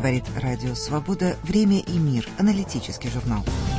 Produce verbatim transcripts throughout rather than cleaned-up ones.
Говорит Радио Свобода. Время и мир. Аналитический журнал.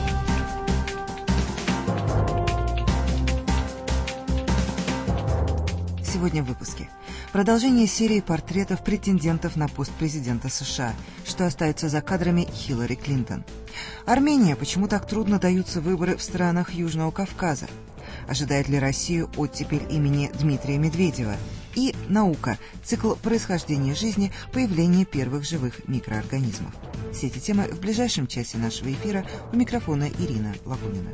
Сегодня в выпуске. Продолжение серии портретов претендентов на пост президента США. Что остается за кадрами Хиллари Клинтон. Армения. Почему так трудно даются выборы в странах Южного Кавказа? Ожидает ли Россию оттепель имени Дмитрия Медведева? И наука. Цикл происхождения жизни, появление первых живых микроорганизмов. Все эти темы в ближайшем часе нашего эфира. У микрофона Ирина Лагунина.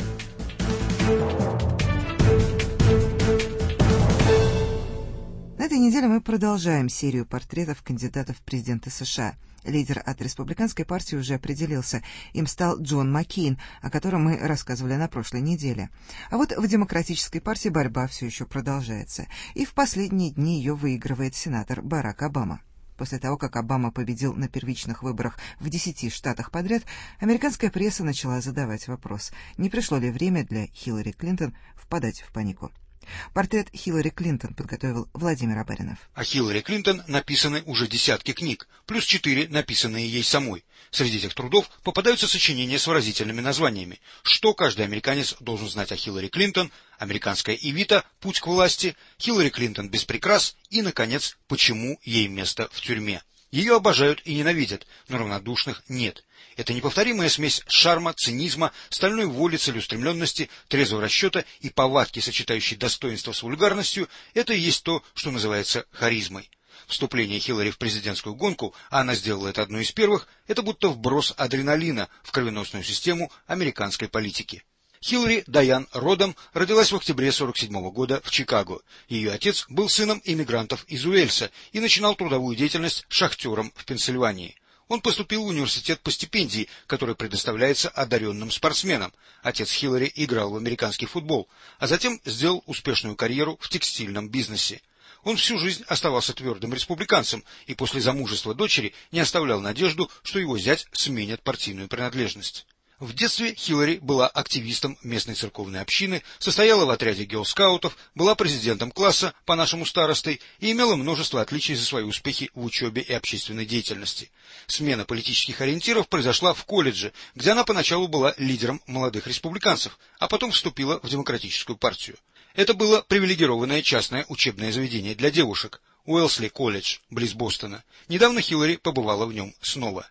На этой неделе мы продолжаем серию портретов кандидатов в президенты США. Лидер от республиканской партии уже определился. Им стал Джон Маккейн, о котором мы рассказывали на прошлой неделе. А вот в демократической партии борьба все еще продолжается. И в последние дни ее выигрывает сенатор Барак Обама. После того, как Обама победил на первичных выборах в десяти штатах подряд, американская пресса начала задавать вопрос, не пришло ли время для Хиллари Клинтон впадать в панику. Портрет Хиллари Клинтон подготовил Владимир Абаринов. О Хиллари Клинтон написаны уже десятки книг, плюс четыре, написанные ей самой. Среди этих трудов попадаются сочинения с выразительными названиями. Что каждый американец должен знать о Хиллари Клинтон, Американская Эвита, Путь к власти, Хиллари Клинтон без прикрас и, наконец, почему ей место в тюрьме. Ее обожают и ненавидят, но равнодушных нет. Это неповторимая смесь шарма, цинизма, стальной воли, целеустремленности, трезвого расчета и повадки, сочетающей достоинство с вульгарностью, это и есть то, что называется харизмой. Вступление Хиллари в президентскую гонку, а она сделала это одной из первых, это будто вброс адреналина в кровеносную систему американской политики. Хиллари Дайан родом родилась в октябре сорок седьмого года в Чикаго. Ее отец был сыном иммигрантов из Уэльса и начинал трудовую деятельность шахтером в Пенсильвании. Он поступил в университет по стипендии, которая предоставляется одаренным спортсменам. Отец Хиллари играл в американский футбол, а затем сделал успешную карьеру в текстильном бизнесе. Он всю жизнь оставался твердым республиканцем и после замужества дочери не оставлял надежду, что его зять сменит партийную принадлежность. В детстве Хиллари была активистом местной церковной общины, состояла в отряде герл-скаутов, была президентом класса, по-нашему старостой, и имела множество отличий за свои успехи в учебе и общественной деятельности. Смена политических ориентиров произошла в колледже, где она поначалу была лидером молодых республиканцев, а потом вступила в демократическую партию. Это было привилегированное частное учебное заведение для девушек – Уэлсли колледж, близ Бостона. Недавно Хиллари побывала в нем снова.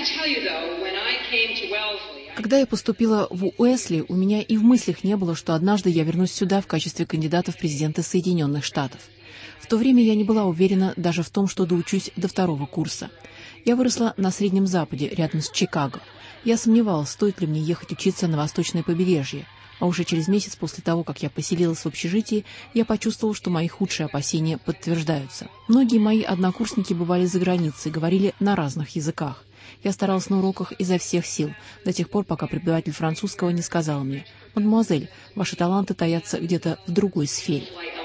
Когда я поступила в Уэсли, у меня и в мыслях не было, что однажды я вернусь сюда в качестве кандидата в президенты Соединенных Штатов. В то время я не была уверена даже в том, что доучусь до второго курса. Я выросла на Среднем Западе, рядом с Чикаго. Я сомневалась, стоит ли мне ехать учиться на восточное побережье. А уже через месяц после того, как я поселилась в общежитии, я почувствовала, что мои худшие опасения подтверждаются. Многие мои однокурсники бывали за границей, говорили на разных языках. Я старалась на уроках изо всех сил, до тех пор, пока преподаватель французского не сказал мне: «Мадемуазель, ваши таланты таятся где-то в другой сфере».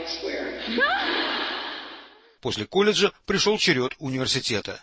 После колледжа пришел черед университета.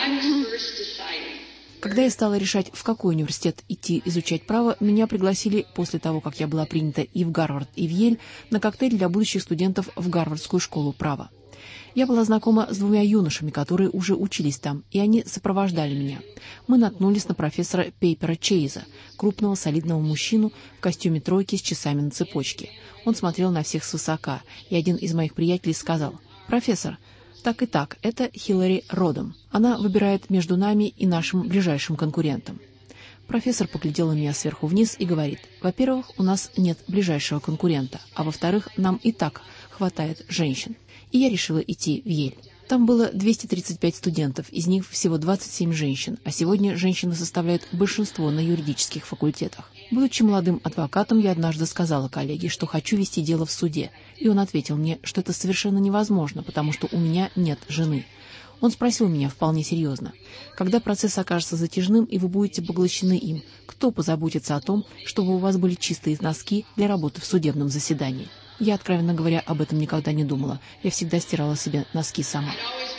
Когда я стала решать, в какой университет идти изучать право, меня пригласили, после того, как я была принята и в Гарвард, и в Йель, на коктейль для будущих студентов в Гарвардскую школу права. Я была знакома с двумя юношами, которые уже учились там, и они сопровождали меня. Мы наткнулись на профессора Пейпера Чейза, крупного солидного мужчину в костюме тройки с часами на цепочке. Он смотрел на всех свысока, и один из моих приятелей сказал: «Профессор, так и так, это Хиллари родом. Она выбирает между нами и нашим ближайшим конкурентом». Профессор поглядел на меня сверху вниз и говорит: «Во-первых, у нас нет ближайшего конкурента, а во-вторых, нам и так хватает женщин». И я решила идти в Йель. Там было двести тридцать пять студентов, из них всего двадцать семь женщин, а сегодня женщины составляют большинство на юридических факультетах. Будучи молодым адвокатом, я однажды сказала коллеге, что хочу вести дело в суде, и он ответил мне, что это совершенно невозможно, потому что у меня нет жены. Он спросил меня вполне серьезно: «Когда процесс окажется затяжным, и вы будете поглощены им, кто позаботится о том, чтобы у вас были чистые носки для работы в судебном заседании?» Я, откровенно говоря, об этом никогда не думала. Я всегда стирала себе носки сама.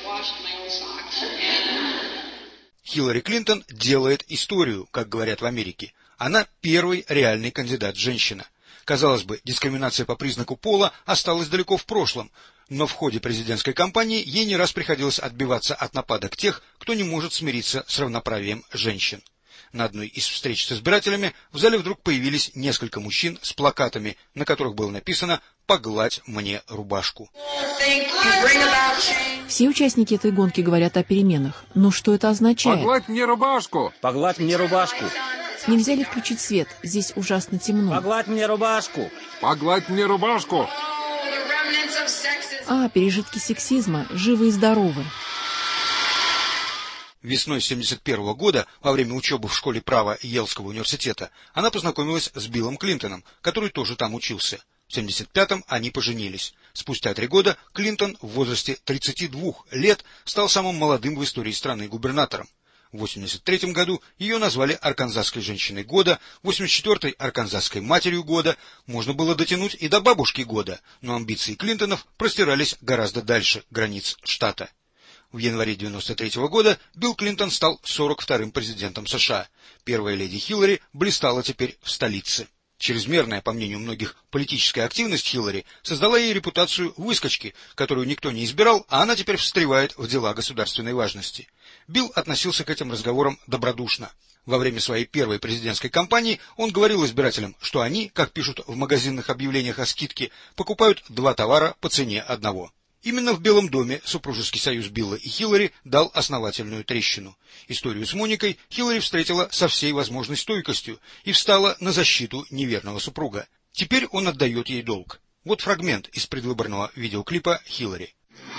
Хиллари Клинтон делает историю, как говорят в Америке. Она первый реальный кандидат женщина. Казалось бы, дискриминация по признаку пола осталась далеко в прошлом, но в ходе президентской кампании ей не раз приходилось отбиваться от нападок тех, кто не может смириться с равноправием женщин. На одной из встреч с избирателями в зале вдруг появились несколько мужчин с плакатами, на которых было написано «Погладь мне рубашку». Все участники этой гонки говорят о переменах. Но что это означает? Погладь мне рубашку! Погладь мне рубашку! Нельзя ли включить свет? Здесь ужасно темно. Погладь мне рубашку! Погладь мне рубашку! А, пережитки сексизма, живы и здоровы. Весной семьдесят первого года, во время учебы в школе права Йелского университета, она познакомилась с Биллом Клинтоном, который тоже там учился. В семьдесят пятом они поженились. Спустя три года Клинтон в возрасте тридцати двух лет стал самым молодым в истории страны губернатором. В восемьдесят третьем году ее назвали Арканзасской женщиной года, в восемьдесят четвёртой Арканзасской матерью года, можно было дотянуть и до бабушки года, но амбиции Клинтонов простирались гораздо дальше границ штата. В январе девяносто третьего года Билл Клинтон стал сорок вторым президентом США. Первая леди Хиллари блистала теперь в столице. Чрезмерная, по мнению многих, политическая активность Хиллари создала ей репутацию выскочки, которую никто не избирал, а она теперь встревает в дела государственной важности. Билл относился к этим разговорам добродушно. Во время своей первой президентской кампании он говорил избирателям, что они, как пишут в магазинных объявлениях о скидке, покупают два товара по цене одного. Именно в Белом доме супружеский союз Билла и Хиллари дал основательную трещину. Историю с Моникой Хиллари встретила со всей возможной стойкостью и встала на защиту неверного супруга. Теперь он отдает ей долг. Вот фрагмент из предвыборного видеоклипа Хиллари.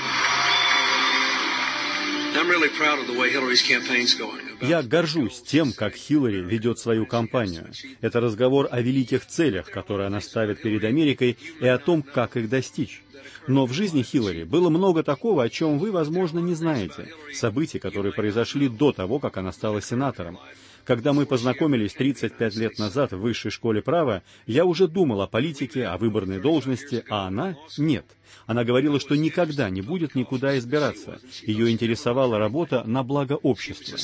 Я горжусь тем, как Хиллари ведет свою кампанию. Это разговор о великих целях, которые она ставит перед Америкой, и о том, как их достичь. Но в жизни Хиллари было много такого, о чем вы, возможно, не знаете. Событий, которые произошли до того, как она стала сенатором. Когда мы познакомились тридцать пять лет назад в высшей школе права, я уже думал о политике, о выборной должности, а она — нет. Она говорила, что никогда не будет никуда избираться. Ее интересовала работа на благо общества.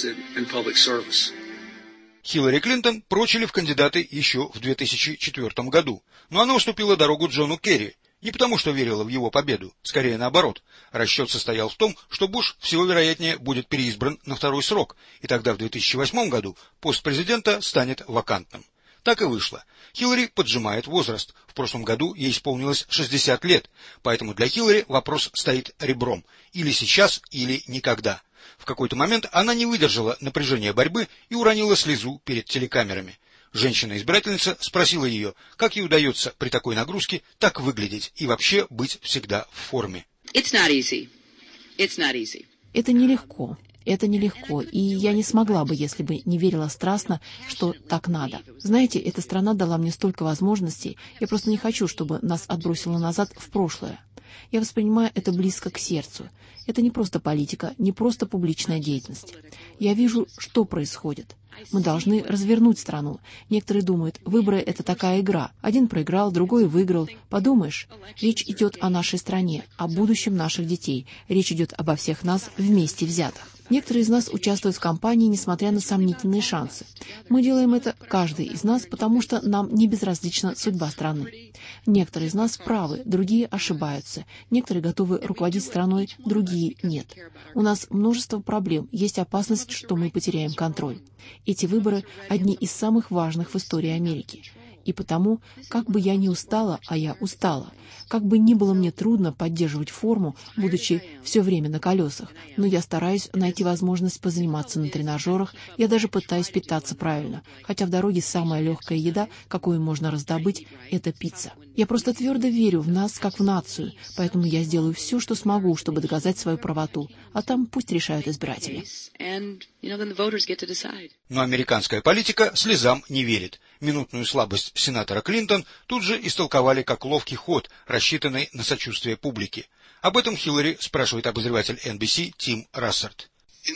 Хиллари Клинтон прочили в кандидаты еще в две тысячи четвёртом году, но она уступила дорогу Джону Керри. Не потому, что верила в его победу, скорее наоборот. Расчет состоял в том, что Буш, всего вероятнее, будет переизбран на второй срок, и тогда в две тысячи восьмом году пост президента станет вакантным. Так и вышло. Хиллари поджимает возраст. В прошлом году ей исполнилось шестьдесят лет, поэтому для Хиллари вопрос стоит ребром. Или сейчас, или никогда. В какой-то момент она не выдержала напряжения борьбы и уронила слезу перед телекамерами. Женщина-избирательница спросила ее, как ей удается при такой нагрузке так выглядеть и вообще быть всегда в форме. It's not easy. It's not easy. Это нелегко. Это нелегко, и я не смогла бы, если бы не верила страстно, что так надо. Знаете, эта страна дала мне столько возможностей, я просто не хочу, чтобы нас отбросило назад в прошлое. Я воспринимаю это близко к сердцу. Это не просто политика, не просто публичная деятельность. Я вижу, что происходит. Мы должны развернуть страну. Некоторые думают, выборы — это такая игра. Один проиграл, другой выиграл. Подумаешь, речь идет о нашей стране, о будущем наших детей. Речь идет обо всех нас вместе взятых. Некоторые из нас участвуют в кампании, несмотря на сомнительные шансы. Мы делаем это, каждый из нас, потому что нам не безразлична судьба страны. Некоторые из нас правы, другие ошибаются. Некоторые готовы руководить страной, другие нет. У нас множество проблем, есть опасность, что мы потеряем контроль. Эти выборы – одни из самых важных в истории Америки. И потому, как бы я ни устала, а я устала, как бы ни было мне трудно поддерживать форму, будучи все время на колесах, но я стараюсь найти возможность позаниматься на тренажерах, я даже пытаюсь питаться правильно, хотя в дороге самая легкая еда, какую можно раздобыть, это пицца. Я просто твердо верю в нас, как в нацию, поэтому я сделаю все, что смогу, чтобы доказать свою правоту, а там пусть решают избиратели. Но американская политика слезам не верит. Минутную слабость сенатора Клинтон тут же истолковали как ловкий ход, рассчитанный на сочувствие публики. Об этом Хиллари спрашивает обозреватель эн би си Тим Рассерт.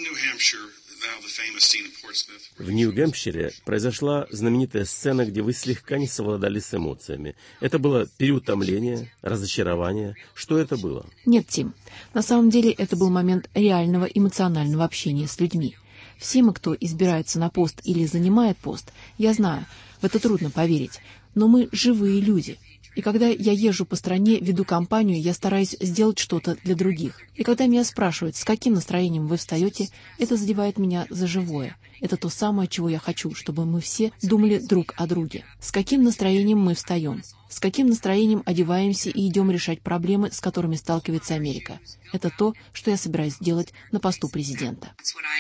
В Нью-Гэмпшире произошла знаменитая сцена, где вы слегка не совладали с эмоциями. Это было переутомление, разочарование. Что это было? Нет, Тим. На самом деле это был момент реального эмоционального общения с людьми. Все мы, кто избирается на пост или занимает пост, я знаю, в это трудно поверить, но мы живые люди. И когда я езжу по стране, веду кампанию, я стараюсь сделать что-то для других. И когда меня спрашивают, с каким настроением вы встаете, это задевает меня за живое. Это то самое, чего я хочу, чтобы мы все думали друг о друге. С каким настроением мы встаем? С каким настроением одеваемся и идем решать проблемы, с которыми сталкивается Америка? Это то, что я собираюсь делать на посту президента.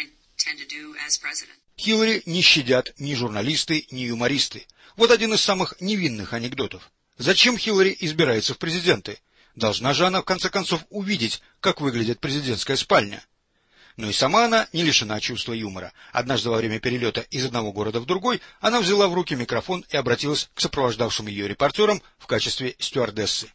Хиллари не щадят ни журналисты, ни юмористы. Вот один из самых невинных анекдотов. Зачем Хиллари избирается в президенты? Должна же она в конце концов увидеть, как выглядит президентская спальня. Но и сама она не лишена чувства юмора. Однажды во время перелета из одного города в другой она взяла в руки микрофон и обратилась к сопровождавшим ее репортерам в качестве стюардессы.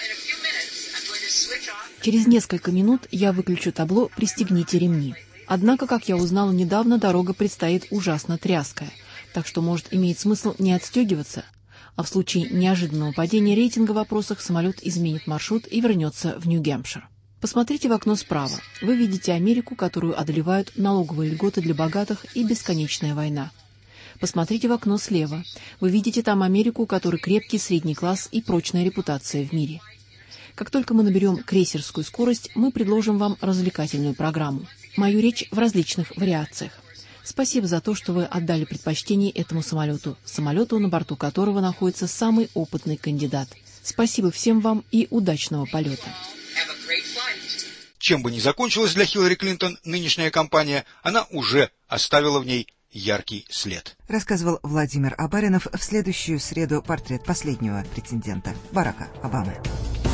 Через несколько минут я выключу табло «Пристегните ремни». Однако, как я узнала недавно, дорога предстоит ужасно тряская, так что, может, имеет смысл не отстегиваться, а в случае неожиданного падения рейтинга в вопросах самолет изменит маршрут и вернется в Нью-Гэмпшир. Посмотрите в окно справа. Вы видите Америку, которую одолевают налоговые льготы для богатых и бесконечная война. Посмотрите в окно слева. Вы видите там Америку, у которой крепкий средний класс и прочная репутация в мире. Как только мы наберем крейсерскую скорость, мы предложим вам развлекательную программу. Мою речь в различных вариациях. Спасибо за то, что вы отдали предпочтение этому самолету, самолету, на борту которого находится самый опытный кандидат. Спасибо всем вам и удачного полета. Чем бы ни закончилась для Хиллари Клинтон нынешняя кампания, она уже оставила в ней яркий след. Рассказывал Владимир Абаринов. В следующую среду портрет последнего претендента Барака Обамы.